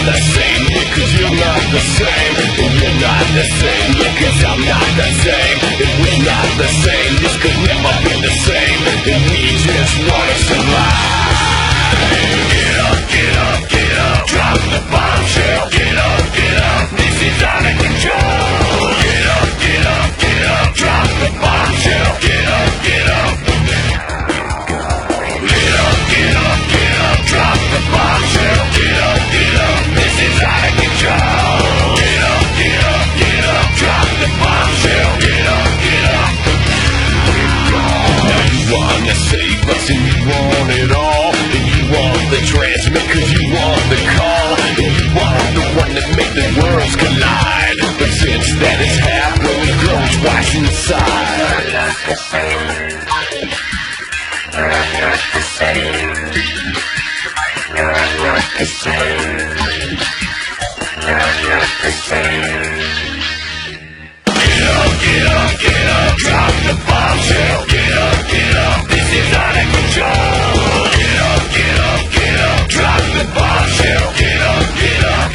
the same, yeah, cause you're not the same. And you're not the same, yeah, cause I'm not the same. And we're not the same, this could never be the same. And we just wanna survive. Get up, get up, get up, drop the bombshell. Get up, this is out of control. Get up, get up, get up, drop the bombshell. Get up, get up. Get up, get up, get up, drop the bombshell. Get up, this is out of control. Get up, get up, get up, drop the bombshell. Get up, get up. Now you wanna save us and you want it all. And you want the transmit cause you want the call. And you want the one that make the worlds collide. But since that has happened, it grows twice inside. You're not the same. You're not the same. You're not the same. You're not the same. Get up, get up, drop the bombshell. Get up, this is out of control. Get up, drop the bombshell. Get up. Get up,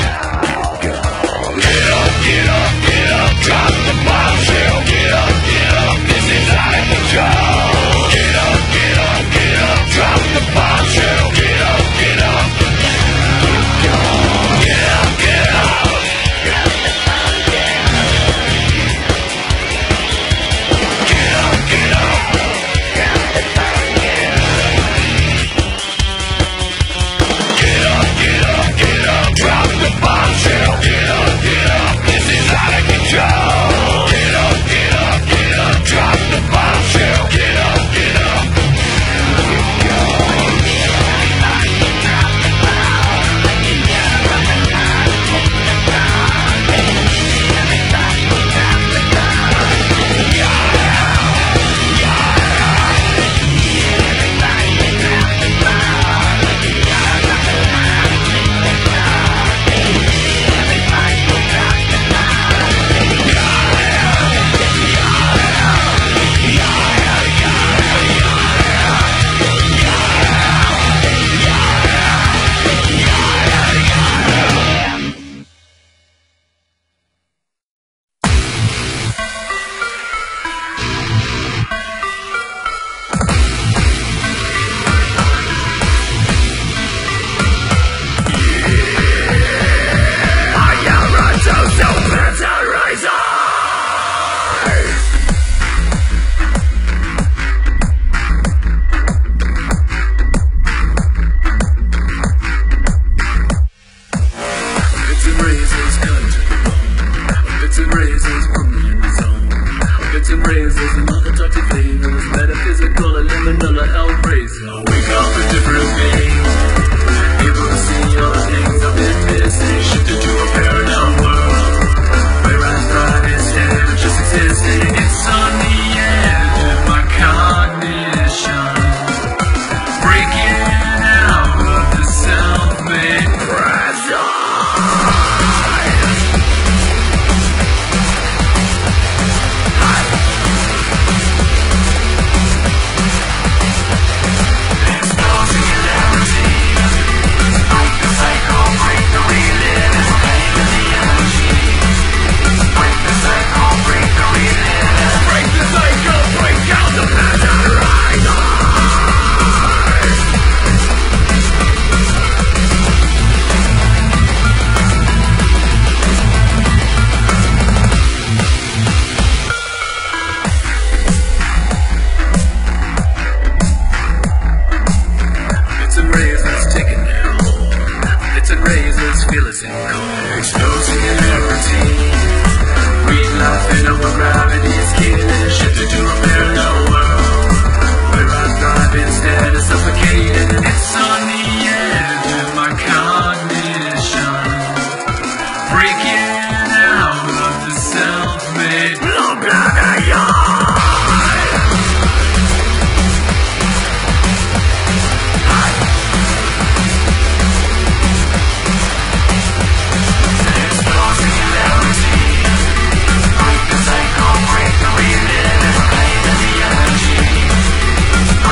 get up, drop the bombshell. Get up, this is out of control. Get up, drop the bombshell. Get up. Get up, get up.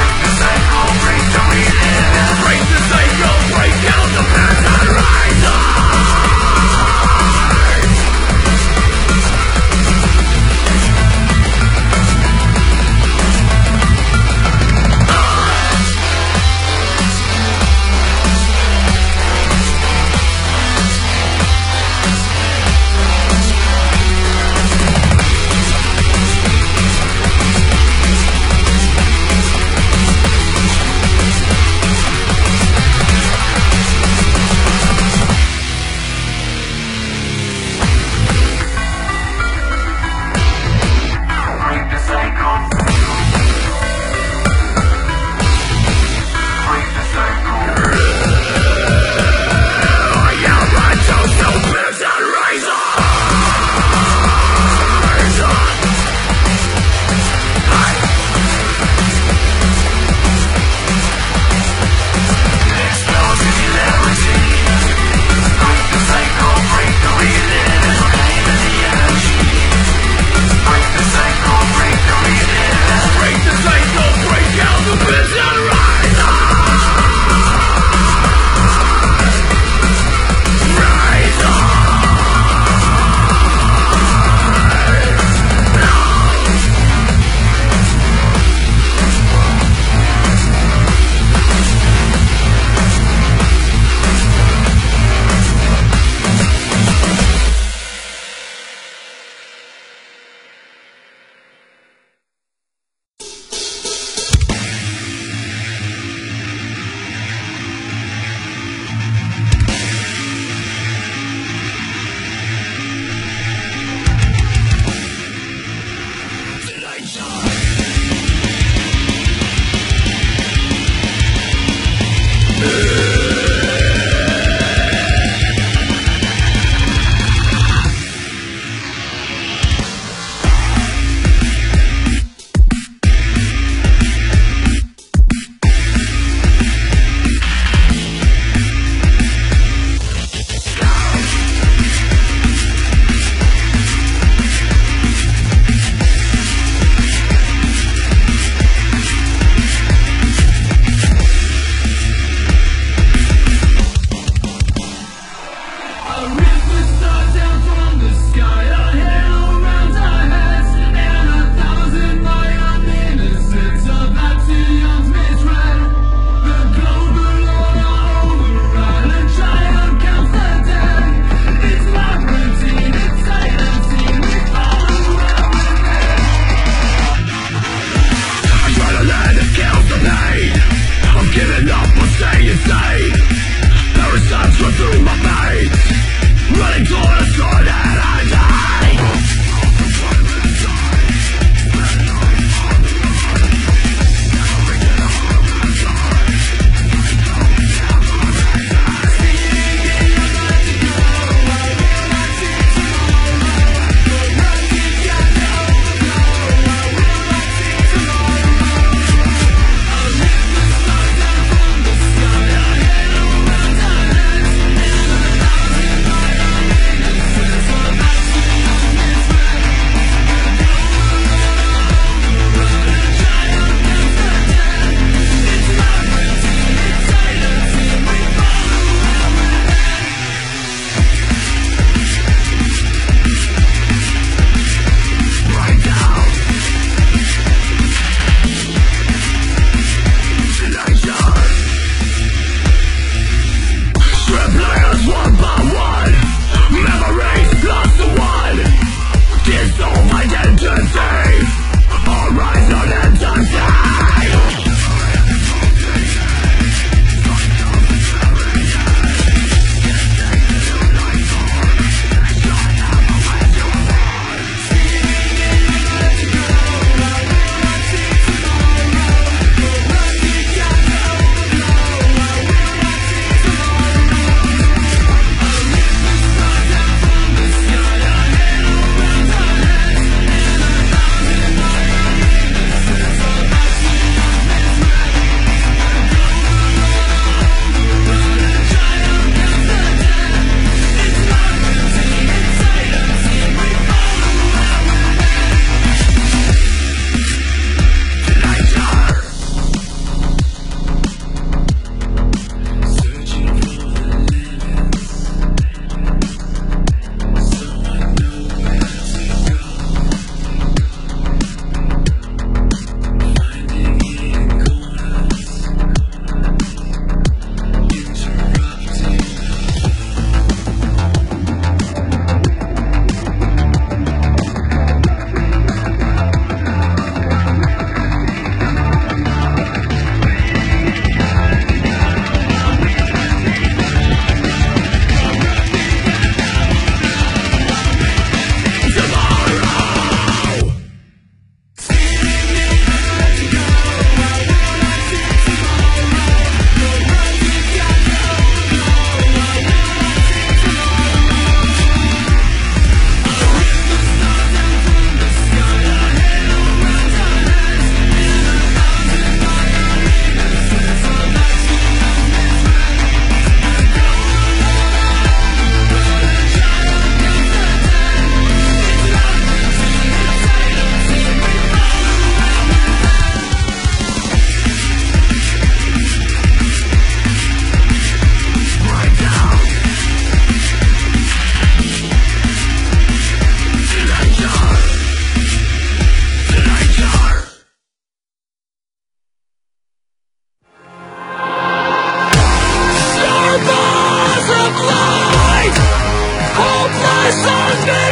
Break the cycle, break down the pattern, rise up.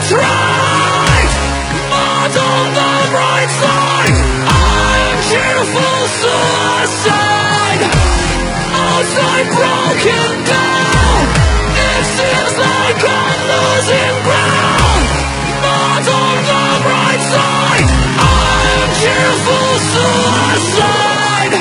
something's right, but on the right side, I'm cheerful suicide. Outside broken down, it seems like I'm losing ground, but on the right side, I'm cheerful suicide.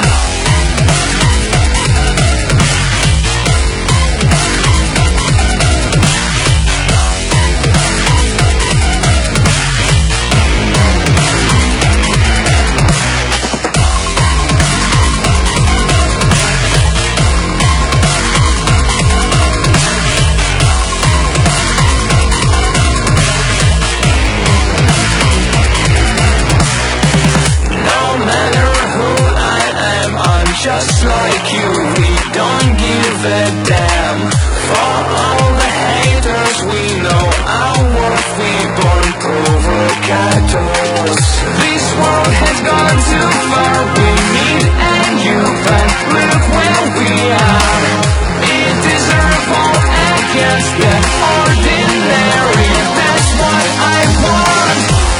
Just like you, we don't give a damn. For all the haters, we know our worth, we born provocators. This world has gone too far, we need a new path. Look where we are. It deserves all against the ordinary. That's what I want.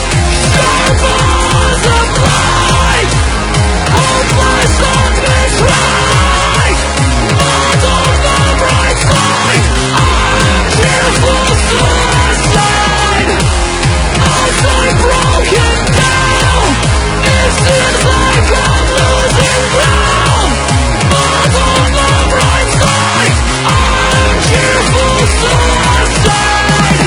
Stars of light, hopeless on this right, but on the right side, I'm cheerful suicide. Outside broken down, it seems like I'm losing ground, but on the right side, I'm cheerful suicide.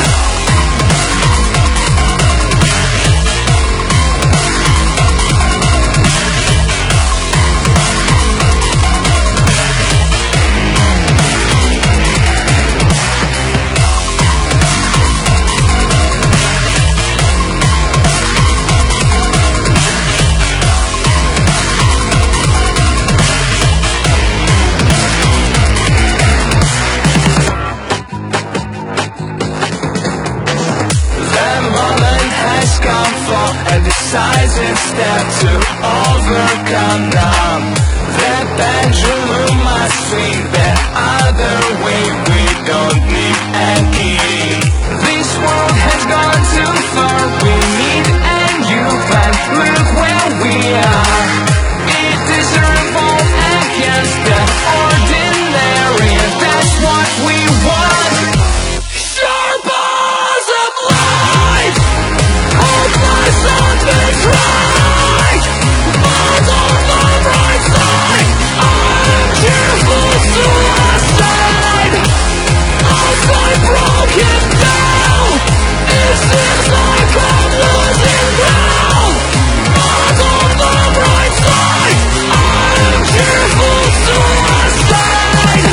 And decisive step to overcome them. The pendulum must swing the other way. We don't need a key. This world has gone too far. We need a new path. Look where we are. It deserves all against the ordinary. That's what we want. Sharp as of light, something's right, but on the right side, I'm cheerful suicide. Outside broken down, it seems like I'm losing ground, but on the right side, I'm cheerful suicide.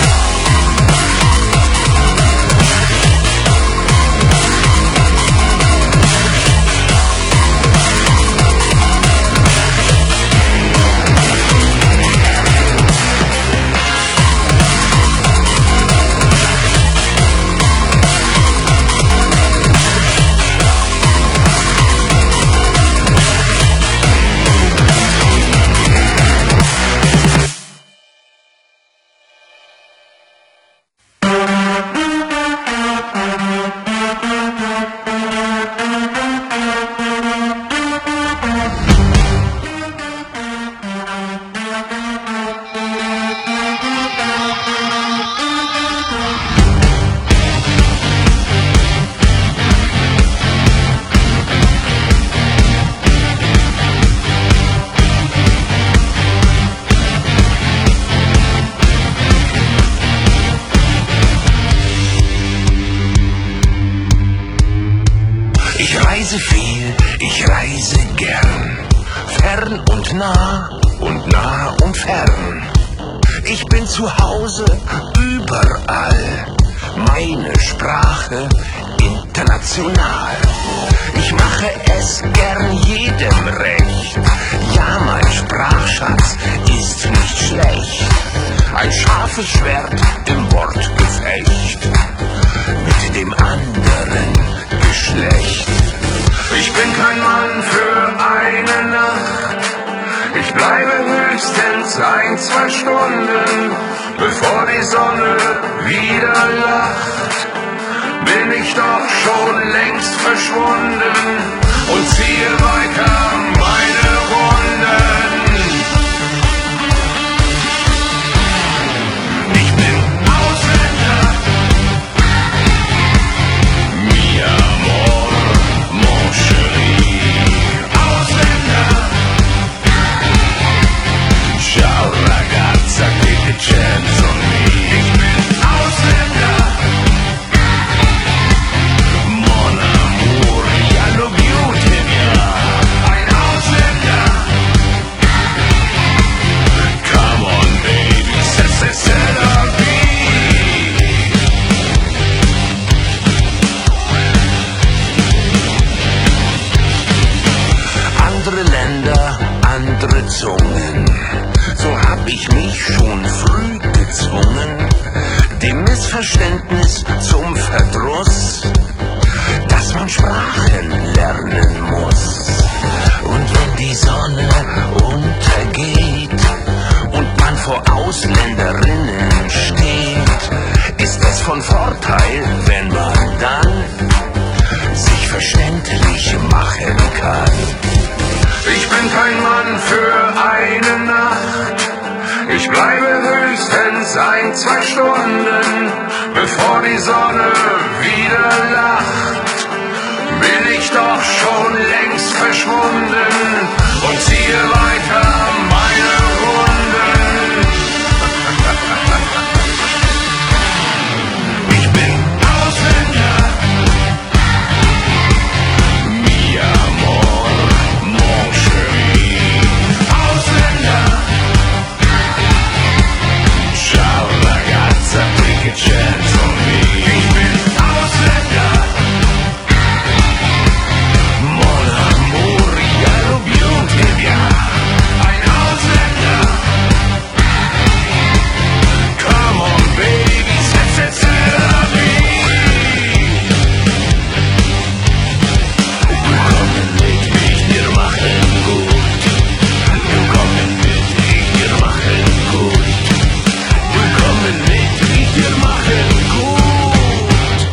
reise viel, ich reise gern, fern und nah und fern. Ich bin zu Hause überall, meine Sprache international. Ich mache es gern jedem recht, ja, mein Sprachschatz ist nicht schlecht. Ein scharfes Schwert im Wortgefecht mit dem anderen Geschlecht. Ich bin kein Mann für eine Nacht, ich bleibe höchstens 1-2 Stunden, bevor die Sonne wieder lacht. Bin ich doch schon längst verschwunden. Zungen. So hab ich mich schon früh gezwungen, dem Missverständnis zum Verdruss, dass man Sprachen lernen muss. Und wenn die Sonne untergeht und man vor Ausländerinnen steht, ist es von Vorteil, wenn man dann sich verständlich machen kann. Ich bin kein Mann für eine Nacht, ich bleibe höchstens 1-2 Stunden, bevor die Sonne wieder lacht, bin ich doch schon längst verschwunden und ziehe weiter meine Runden. Ich bin Ausländer, mi amor, mon chéri. Ausländer, ciao ragazza, take a chance on me. Ich bin Ausländer, mon amour, ja lo beauty, ja. Ein Ausländer, come on baby, c'est la vie. Willkommen mit, ich dir machen gut. Willkommen mit, ich dir machen gut. Willkommen mit, ich dir machen gut.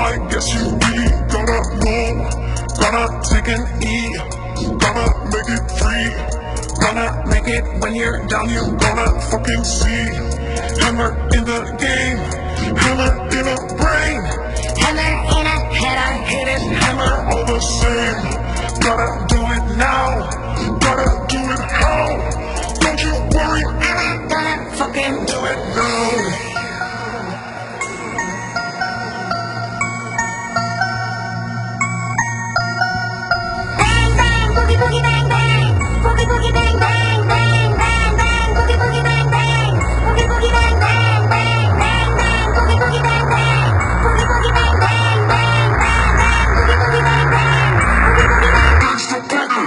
I guess you really gotta know. Gotta take an E, gotta make it free. Gonna make it when you're down, you gonna fucking see. Hammer in the game, hammer in a brain, hammer in a head, I hit it, hammer all the same. Gotta do it now, gotta do it how. Don't you worry, I'm gonna fucking do it now. Boogie bang bang, boogie boogie bang bang bang bang bang, boogie boogie bang bang, boogie boogie bang bang bang bang bang, boogie boogie bang bang, boogie boogie bang bang bang bang bang, boogie boogie bang bang, boogie boogie bang bang. Gangsta boogie.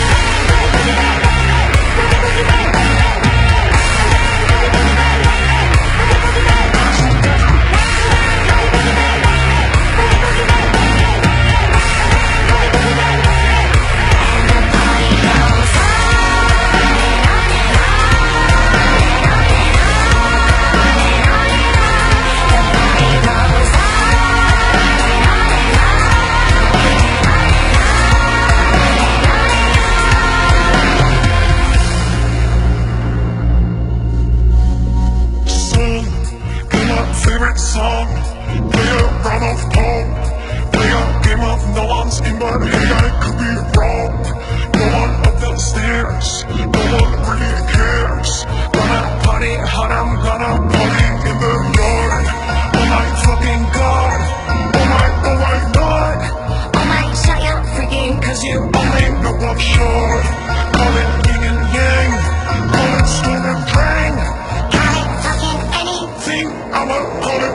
Song, play a round of pong, play a game of no one's in, but hey, I could be wrong. No one up the stairs, no one really cares. Gonna party hard, I'm gonna party in the yard. Oh my fucking god, oh my god. Oh my, shut your freaking, cause you only know I'm short. Call it yin and yang, call it storm and drang. Call it fucking anything, I'ma call it.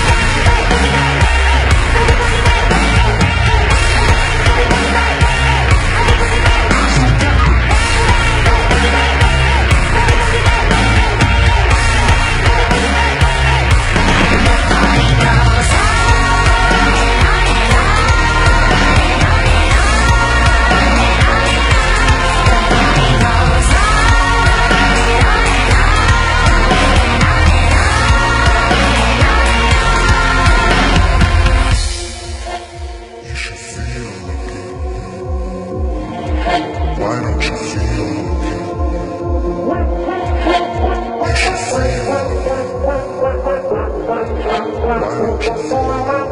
Why don't you feel okay? You should feel okay. Why don't you feel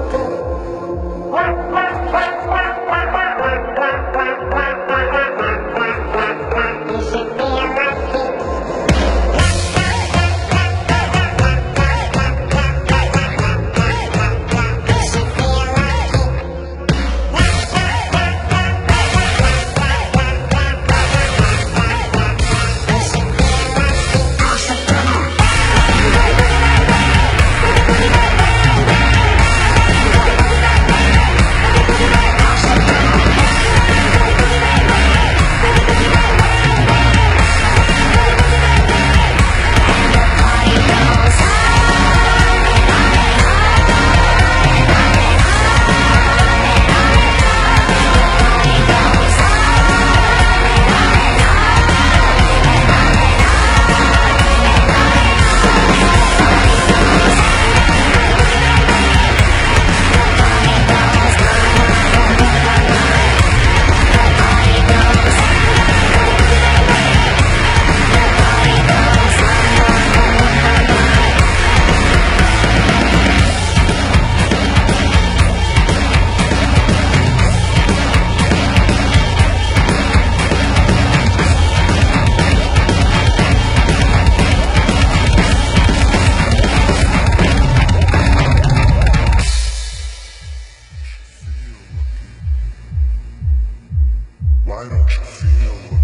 Why don't you feel okay?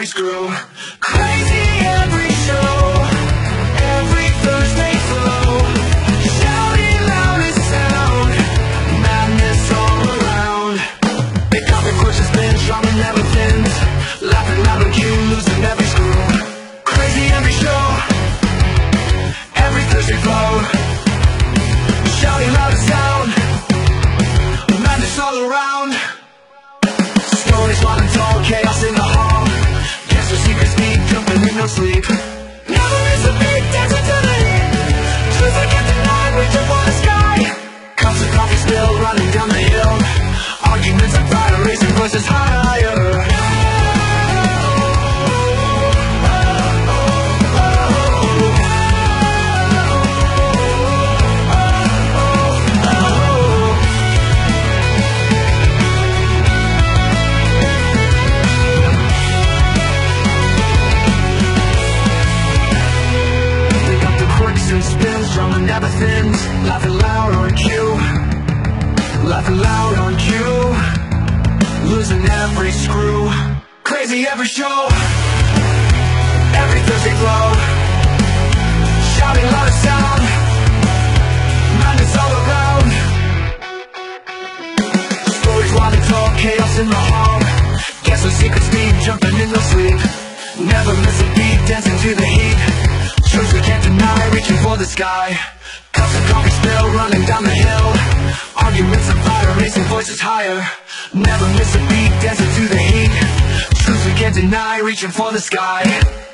screw. Crazy every show, every Thursday flow. Shouting loud as sound, madness all around. They got the pushes been drumming never thins. Laughing loud on cue, losing every screw. Crazy every show, every Thursday flow. Shouting loud as sound, madness all around. Stories wild and tall, chaos in the hall. Guess the secrets deep, jumping with no sleep. Never miss a beat, dancing to the heat. Truth I can't deny, reaching for the sky. Cups of coffee spill, running down the hill. Arguments on fire, raising voices higher. Spins, drumming never thins. Laughing loud on cue, laughing loud on cue. Losing every screw. Crazy every show, every Thursday glow. Shouting loud as sound, madness all around. Stories wild and tall, chaos in the hall. Guess the secrets deep, jumping in no sleep. Never miss a beat, dancing to the heat. Truth we can't deny, reaching for the sky. Cups of coffee spill, running down the hill. Arguments on fire, raising voices higher. Never miss a beat, dancing to the heat. Truth we can't deny, reaching for the sky.